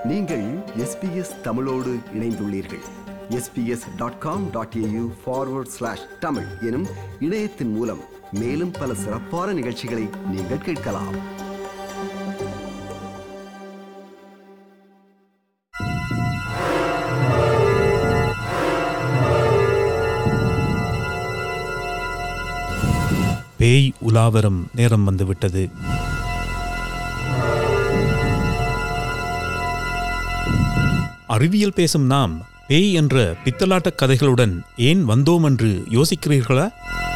நீங்கள் SBS தமிழோடு இணைந்துள்ளீர்கள். sbs.com.au/tamil எனும் இணையத்தின் மூலம் மேலும் பல சிறப்பான நிகழ்ச்சிகளை நீங்கள் கேட்கலாம். பேய் உலாவரும் நேரம் வந்துவிட்டது. அறிவியல் பேசும் நாம் பேய் என்ற பித்தலாட்ட கதைகளுடன் ஏன் வந்தோம் என்று யோசிக்கிறீர்களா?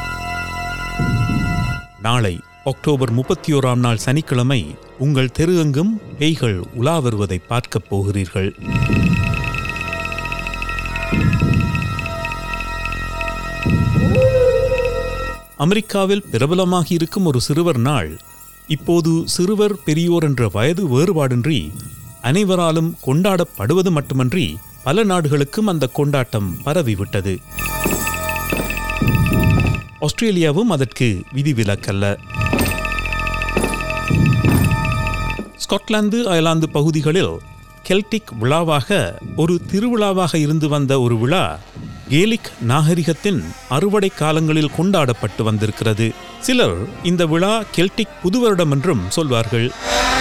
நாளை அக்டோபர் 31ஆம் நாள் சனிக்கிழமை உங்கள் தெரு எங்கும் பேய்கள் உலா வருவதை பார்க்கப் போகிறீர்கள். அமெரிக்காவில் பிரபலமாகி இருக்கும் ஒரு சிறுவர் நாள் இப்போது சிறுவர் பெரியோர் என்ற வயது வேறுபாடின்றி அனைவராலும் கொண்டாடப்படுவது மட்டுமன்றி பல நாடுகளுக்கும் அந்த கொண்டாட்டம் பரவிவிட்டது. ஆஸ்திரேலியாவும் அதற்கு விதிவிலக்கல்ல. ஸ்காட்லாந்து அயர்லாந்து பகுதிகளில் கெல்டிக் விழாவாக ஒரு திருவிழாவாக இருந்து வந்த ஒரு விழா கேலிக் நாகரிகத்தின் அறுவடை காலங்களில் கொண்டாடப்பட்டு வந்திருக்கிறது. சிலர் இந்த விழா கெல்டிக் புதுவருடம் என்றும் சொல்வார்கள்.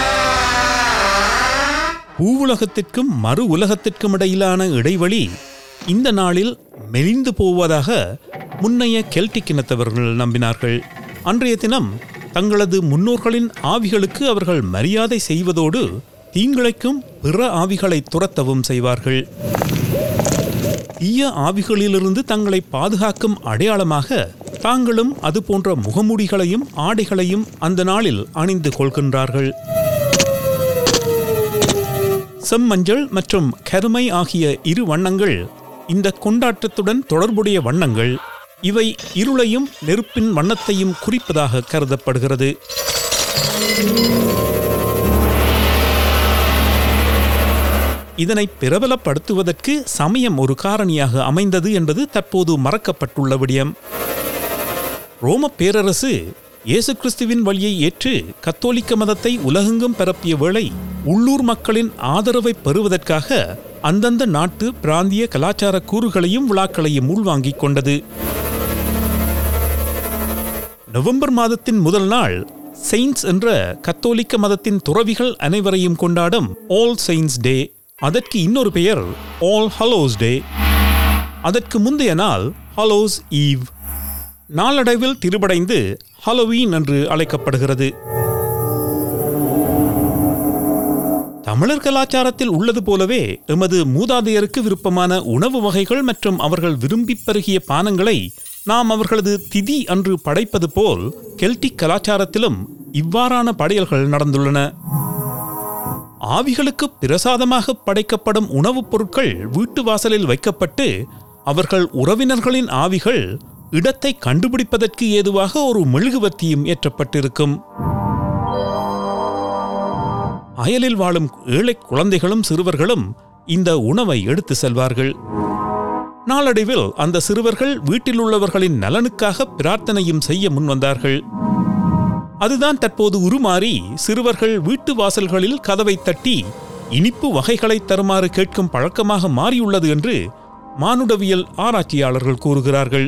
பூவுலகத்திற்கும் மறு உலகத்திற்கும் இடையிலான இடைவெளி இந்த நாளில் மெலிந்து போவதாக முன்னைய கெல்டிக் இனத்தவர்கள் நம்பினார்கள். அன்றைய தினம் தங்களது முன்னோர்களின் ஆவிகளுக்கு அவர்கள் மரியாதை செய்வதோடு தீங்கிழைக்கும் பிற ஆவிகளை துரத்தவும் செய்வார்கள். தீய ஆவிகளிலிருந்து தங்களை பாதுகாக்கும் அடையாளமாக தாங்களும் அது போன்ற முகமூடிகளையும் ஆடைகளையும் அந்த நாளில் அணிந்து கொள்கின்றார்கள். செம்மஞ்சள் மற்றும் கருமை ஆகிய இரு வண்ணங்கள் இந்த கொண்டாட்டத்துடன் தொடர்புடைய வண்ணங்கள். இவை இருளையும் நெருப்பின் வண்ணத்தையும் குறிப்பதாக கருதப்படுகிறது. இதனை பிரபலப்படுத்துவதற்கு சமயம் ஒரு காரணியாக அமைந்தது என்பது தற்போது மறக்கப்பட்டுள்ள விடயம். ரோம பேரரசு இயேசு கிறிஸ்துவின் வழியை ஏற்று கத்தோலிக்க மதத்தை உலகெங்கும் பரப்பிய வேளை உள்ளூர் மக்களின் ஆதரவை பெறுவதற்காக அந்தந்த நாட்டு பிராந்திய கலாச்சார கூறுகளையும் விழாக்களையும் உள்வாங்கிக் கொண்டது. நவம்பர் மாதத்தின் முதல் நாள் செயின்ட்ஸ் என்ற கத்தோலிக்க மதத்தின் துறவிகள் அனைவரையும் கொண்டாடும் ஆல் செயின்ட்ஸ் டே. அதற்கு இன்னொரு பெயர் ஆல் ஹலோஸ் டே. அதற்கு முந்தைய நாள் ஹலோஸ் ஈவ். நாளடைவில் திருபடைந்து ஹாலோவீன் என்று அழைக்கப்படுகிறது. தமிழர் கலாச்சாரத்தில் உள்ளது போலவே எமது மூதாதையருக்கு விருப்பமான உணவு வகைகள் மற்றும் அவர்கள் விரும்பி பருகிய பானங்களை நாம் அவர்களது திதி அன்று படைப்பது போல் கெல்டிக் கலாச்சாரத்திலும் இவ்வாறான படையல்கள் நடந்துள்ளன. ஆவிகளுக்கு பிரசாதமாக படைக்கப்படும் உணவுப் பொருட்கள் வீட்டு வாசலில் வைக்கப்பட்டு அவர்கள் உறவினர்களின் ஆவிகள் இடத்தை கண்டுபிடிப்பதற்கு ஏதுவாக ஒரு மெழுகுவர்த்தியும் ஏற்றப்பட்டிருக்கும். அயலில் வாழும் ஏழை குழந்தைகளும் சிறுவர்களும் இந்த உணவை எடுத்து செல்வார்கள். நாளடைவில் அந்த சிறுவர்கள் வீட்டில் உள்ளவர்களின் நலனுக்காக பிரார்த்தனையும் செய்ய முன்வந்தார்கள். அதுதான் தற்போது உருமாறி சிறுவர்கள் வீட்டு வாசல்களில் கதவை தட்டி இனிப்பு வகைகளை தருமாறு கேட்கும் பழக்கமாக மாறியுள்ளது என்று மானுடவியல் ஆராய்ச்சியாளர்கள் கூறுகிறார்கள்.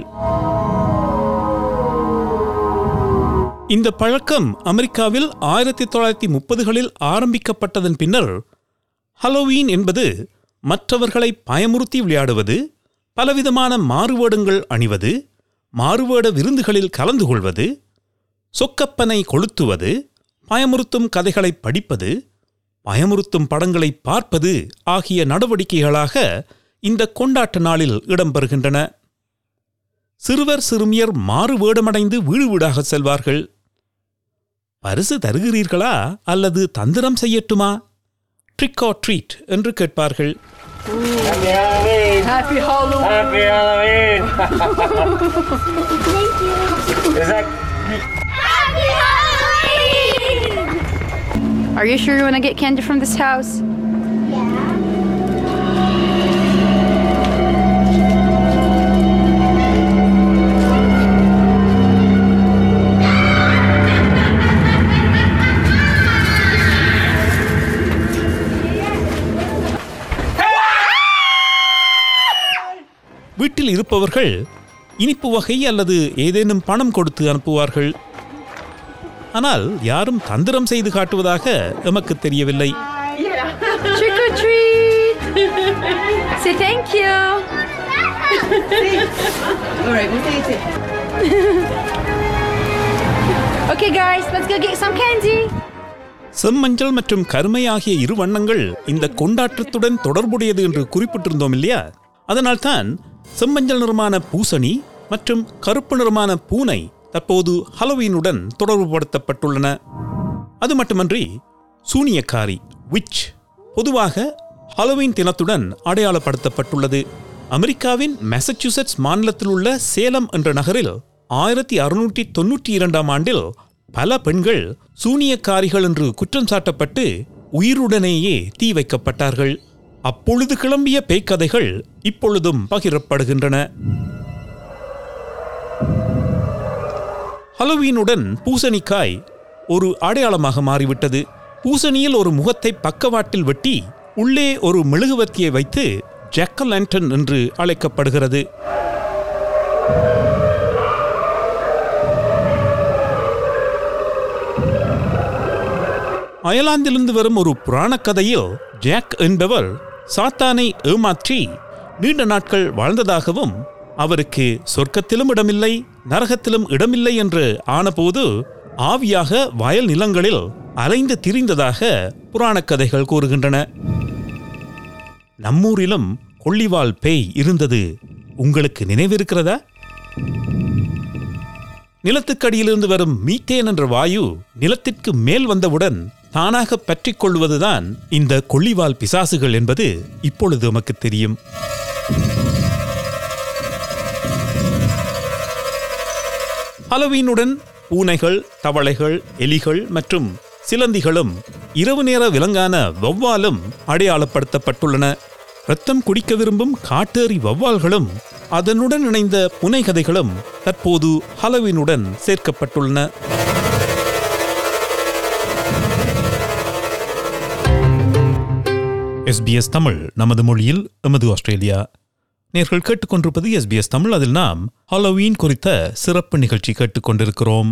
இந்த பழக்கம் அமெரிக்காவில் 1930களில் ஆரம்பிக்கப்பட்டதன் பின்னர் ஹாலோவீன் என்பது மற்றவர்களை பயமுறுத்தி விளையாடுவது, பலவிதமான மாறுவேடங்கள் அணிவது, மாறுவேட விருந்துகளில் கலந்து கொள்வது, சொக்கப்பனை கொளுத்துவது, பயமுறுத்தும் கதைகளை படிப்பது, பயமுறுத்தும் படங்களை பார்ப்பது ஆகிய நடவடிக்கைகளாக இந்த கொண்டாட்ட நாளில் இடம்பெறுகின்றன. சிறுவர் சிறுமியர் மாறு வேடமடைந்து வீடு வீடாக செல்வார்கள். பரிசு தருகிறீர்களா அல்லது தந்திரம் செய்யட்டுமா, ட்ரிக் ஆர் ட்ரீட் என்று கேட்பார்கள். Happy Halloween! Happy Halloween! Happy Halloween! Are you sure you want to get candy from this house? வீட்டில் இருப்பவர்கள் இனிப்பு வகை அல்லது ஏதேனும் பணம் கொடுத்து அனுப்புவார்கள். ஆனால் யாரும் தந்திரம் செய்து காட்டுவதாக எமக்கு தெரியவில்லை. Trick or treat! Say thank you! Alright, we'll take it. Okay guys, let's go get some candy! செம்மஞ்சள் மற்றும் கருமை ஆகிய இரு வண்ணங்கள் இந்த கொண்டாட்டத்துடன் தொடர்புடையது என்று குறிப்பிட்டிருந்தோம் இல்லையா? அதனால்தான் செம்மஞ்சள் நிறமான பூசணி மற்றும் கருப்பு நிறமான பூனை தற்போது ஹலோவீனுடன் தொடர்புபடுத்தப்பட்டுள்ளன. அது மட்டுமன்றி சூனியக்காரி விச் பொதுவாக ஹலோவீன் தினத்துடன் அடையாளப்படுத்தப்பட்டுள்ளது. அமெரிக்காவின் மெசச்சூசெட்ஸ் மாநிலத்தில் உள்ள சேலம் என்ற நகரில் 1692 ஆண்டில் பல பெண்கள் சூனியக்காரிகள் என்று குற்றம் சாட்டப்பட்டு உயிருடனேயே தீ வைக்கப்பட்டார்கள். அப்பொழுது கிளம்பிய பேய்க்கதைகள் இப்பொழுதும் பகிரப்படுகின்றன. ஹலோவீனுடன் பூசணிக்காய் ஒரு அடையாளமாக மாறிவிட்டது. பூசணியில் ஒரு முகத்தை பக்கவாட்டில் வெட்டி உள்ளே ஒரு மெழுகுவர்த்தியை வைத்து ஜாக் ஓ லேண்டர்ன் என்று அழைக்கப்படுகிறது. அயர்லாந்திலிருந்து வரும் ஒரு புராணக் கதையில் ஜாக் என்பவர் சாத்தானை ஏமாற்றி நீண்ட நாட்கள் வாழ்ந்ததாகவும் அவருக்கு சொர்க்கத்திலும் இடமில்லை நரகத்திலும் இடமில்லை என்று ஆனபோது ஆவியாக வயல் நிலங்களில் அலைந்து திரிந்ததாக புராணக் கதைகள் கூறுகின்றன. நம்மூரிலும் கொள்ளிவால் பேய் இருந்தது உங்களுக்கு நினைவிருக்கிறதா? நிலத்துக்கடியிலிருந்து வரும் மீத்தேன் என்ற வாயு நிலத்திற்கு மேல் வந்தவுடன் தானாக பற்றிக் கொள்வதுதான் இந்த கொள்ளிவால் பிசாசுகள் என்பது இப்பொழுது நமக்கு தெரியும். ஹலோவீனுடன் பூனைகள், தவளைகள், எலிகள் மற்றும் சிலந்திகளும் இரவு நேர விலங்கான வௌவாலும் அடையாளப்படுத்தப்பட்டுள்ளன. இரத்தம் குடிக்க விரும்பும் காட்டேறி வௌவால்களும் அதனுடன் இணைந்த புனைகதைகளும் தற்போது ஹலோவீனுடன் சேர்க்கப்பட்டுள்ளன. SBS தமிழ் நமது மொழியில் எமது ஆஸ்திரேலியா. நேர்கள் கேட்டுக்கொண்டிருப்பது SBS தமிழ். அதில் நாம் ஹலோவீன் குறித்த சிறப்பு நிகழ்ச்சி கேட்டுக்கொண்டிருக்கிறோம்.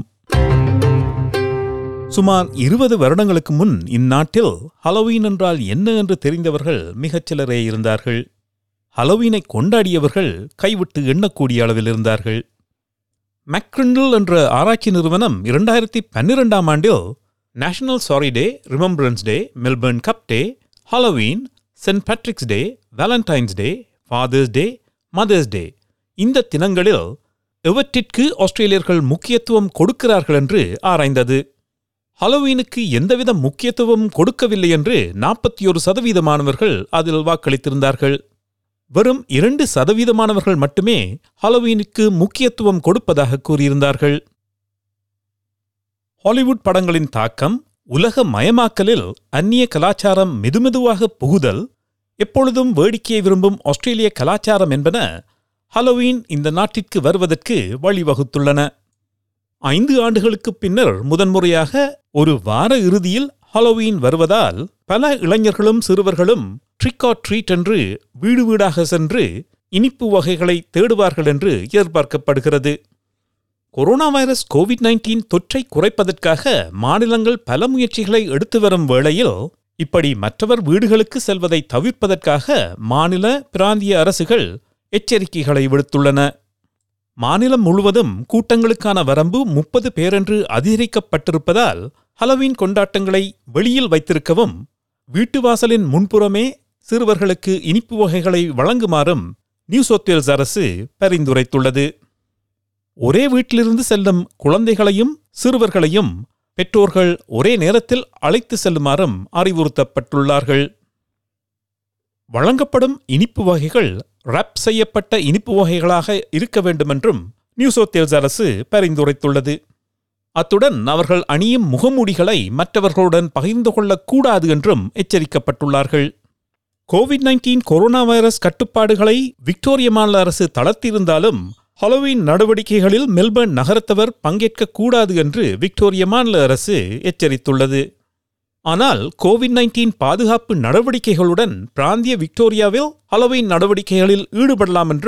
சுமார் 20 வருடங்களுக்கு முன் இந்நாட்டில் ஹலோவீன் என்றால் என்ன என்று தெரிந்தவர்கள் மிகச்சிலரே இருந்தார்கள். ஹலோவீனை கொண்டாடியவர்கள் கைவிட்டு எண்ணக்கூடிய அளவில் இருந்தார்கள். மெக்ரிண்டில் என்ற ஆராய்ச்சி நிறுவனம் 2012 ஆண்டில் national sorry day, remembrance day, Melbourne cup day, Halloween, saint Patrick's day, Valentine's day, father's day, mother's day இந்த தினங்களில் எவற்றிற்கு ஆஸ்திரேலியர்கள் முக்கியத்துவம் கொடுக்கிறார்கள் என்று ஆராய்ந்தது. ஹலோவீனுக்கு எந்தவித முக்கியத்துவம் கொடுக்கவில்லை என்று 41% அதில் வாக்களித்திருந்தார்கள். வெறும் 2% மட்டுமே ஹலோவீனுக்கு முக்கியத்துவம் கொடுப்பதாக கூறியிருந்தார்கள். ஹாலிவுட் படங்களின் தாக்கம், உலக மயமாக்கலில் அந்நிய கலாச்சாரம் மெதுமெதுவாக புகுதல், எப்பொழுதும் வேடிக்கையை விரும்பும் ஆஸ்திரேலிய கலாச்சாரம் என்பன ஹலோவீன் இந்த நாட்டிற்கு வருவதற்கு வழிவகுத்துள்ளன. 5 ஆண்டுகளுக்கு பின்னர் முதன்முறையாக ஒரு வார இறுதியில் ஹலோவீன் வருவதால் பல இளைஞர்களும் சிறுவர்களும் ட்ரிக் ஆர் ட்ரீட் என்று வீடு வீடாக சென்று இனிப்பு வகைகளை தேடுவார்கள் என்று எதிர்பார்க்கப்படுகிறது. கொரோனா வைரஸ் கோவிட்-19 தொற்றை குறைப்பதற்காக மாநிலங்கள் பல முயற்சிகளை எடுத்து வரும் வேளையில் இப்படி மற்றவர் வீடுகளுக்கு செல்வதை தவிர்ப்பதற்காக மாநில பிராந்திய அரசுகள் எச்சரிக்கைகளை விடுத்துள்ளன. மாநிலம் முழுவதும் கூட்டங்களுக்கான வரம்பு 30 பேர் என்று அதிகரிக்கப்பட்டிருப்பதால் ஹலோவீன் கொண்டாட்டங்களை வெளியில் வைத்திருக்கவும் வீட்டு வாசலின் முன்புறமே சிறுவர்களுக்கு இனிப்பு வகைகளை வழங்குமாறும் நியூ சவுத் வேல்ஸ் அரசு பரிந்துரைத்துள்ளது. ஒரே வீட்டிலிருந்து செல்லும் குழந்தைகளையும் சிறுவர்களையும் பெற்றோர்கள் ஒரே நேரத்தில் அழைத்து செல்லுமாறும் அறிவுறுத்தப்பட்டுள்ளார்கள். வழங்கப்படும் இனிப்பு வகைகள் ரேப் செய்யப்பட்ட இனிப்பு வகைகளாக இருக்க வேண்டுமென்றும் நியூ சவுத் வேல்ஸ் அரசு பரிந்துரைத்துள்ளது. அத்துடன் அவர்கள் அணியும் முகமூடிகளை மற்றவர்களுடன் பகிர்ந்து கொள்ளக்கூடாது என்றும் எச்சரிக்கப்பட்டுள்ளார்கள். கோவிட்-19 கொரோனா வைரஸ் கட்டுப்பாடுகளை விக்டோரிய மாநில அரசு தளர்த்தியிருந்தாலும் ஹலோவீன் நடவடிக்கைகளில் மெல்பர்ன் நகரத்தவர் பங்கேற்கக்கூடாது என்று விக்டோரிய மாநில அரசு எச்சரித்துள்ளது. ஆனால் கோவிட்-19 பாதுகாப்பு நடவடிக்கைகளுடன் பிராந்திய விக்டோரியாவில் ஹலோவீன் நடவடிக்கைகளில் ஈடுபடலாம் என்றும்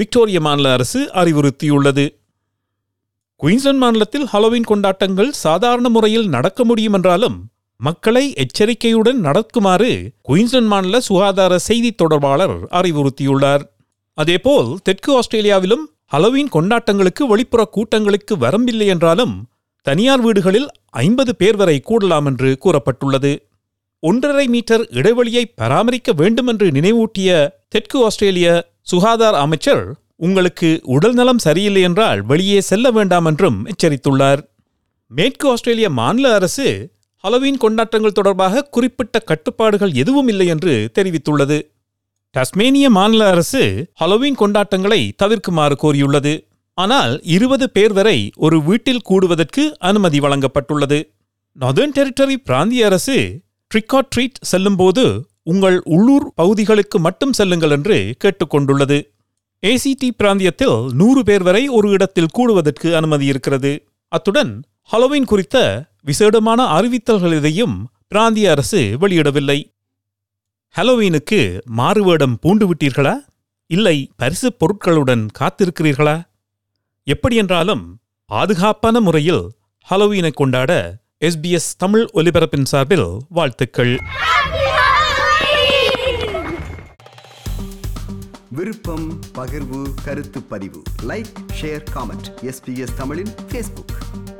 விக்டோரிய மாநில அரசு அறிவுறுத்தியுள்ளது. குயின்ஸ்லாந்து மாநிலத்தில் ஹாலோவீன் கொண்டாட்டங்கள் சாதாரண முறையில் நடக்க முடியும் என்றாலும் மக்களை எச்சரிக்கையுடன் நடக்குமாறு குயின்ஸ்லாந்து மாநில சுகாதார செய்தி தொடர்பாளர் அறிவுறுத்தியுள்ளார். அதேபோல் தெற்கு ஆஸ்திரேலியாவிலும் ஹாலோவீன் கொண்டாட்டங்களுக்கு வெளிப்புற கூட்டங்களுக்கு வரம்பில்லை என்றாலும் தனியார் வீடுகளில் 50 பேர் வரை கூடலாம் என்று கூறப்பட்டுள்ளது. 1.5 மீட்டர் இடைவெளியை பராமரிக்க வேண்டும் என்று நினைவூட்டிய தெற்கு ஆஸ்திரேலிய சுகாதார அமைச்சர் உங்களுக்கு உடல்நலம் சரியில்லை என்றால் வெளியே செல்ல வேண்டாம் என்றும் எச்சரித்துள்ளார். மேற்கு ஆஸ்திரேலிய மாநில அரசு ஹாலோவீன் கொண்டாட்டங்கள் தொடர்பாக குறிப்பிட்ட கட்டுப்பாடுகள் எதுவும் இல்லை என்று தெரிவித்துள்ளது. டாஸ்மேனிய மாநில அரசு ஹாலோவீன் கொண்டாட்டங்களை தவிர்க்குமாறு கோரியுள்ளது. ஆனால் 20 பேர் வரை ஒரு வீட்டில் கூடுவதற்கு அனுமதி வழங்கப்பட்டுள்ளது. நார்தர்ன் டெரிட்டரி பிராந்திய அரசு ட்ரிக் ஆர் ட்ரீட் செல்லும்போது உங்கள் உள்ளூர் பகுதிகளுக்கு மட்டும் செல்லுங்கள் என்று கேட்டுக்கொண்டுள்ளது. ACT பிராந்தியத்தில் 100 பேர் வரை ஒரு இடத்தில் கூடுவதற்கு அனுமதி இருக்கிறது. அத்துடன் ஹாலோவீன் குறித்த விசேடமான அறிவித்தல்கள் எதையும் பிராந்திய அரசு வெளியிடவில்லை. ஹாலோவீனுக்கு மாறுவேடம் பூண்டு விட்டீர்களா? இல்லை பரிசு பொருட்களுடன் காத்திருக்கிறீர்களா? எப்படியென்றாலும் பாதுகாப்பான முறையில் ஹாலோவீனை கொண்டாட SBS தமிழ் ஒலிபரப்பின் சார்பில் வாழ்த்துக்கள். விருப்பம், பகிர்வு, கருத்து பதிவு, லைக், ஷேர், காமெண்ட். SBS தமிழின் Facebook.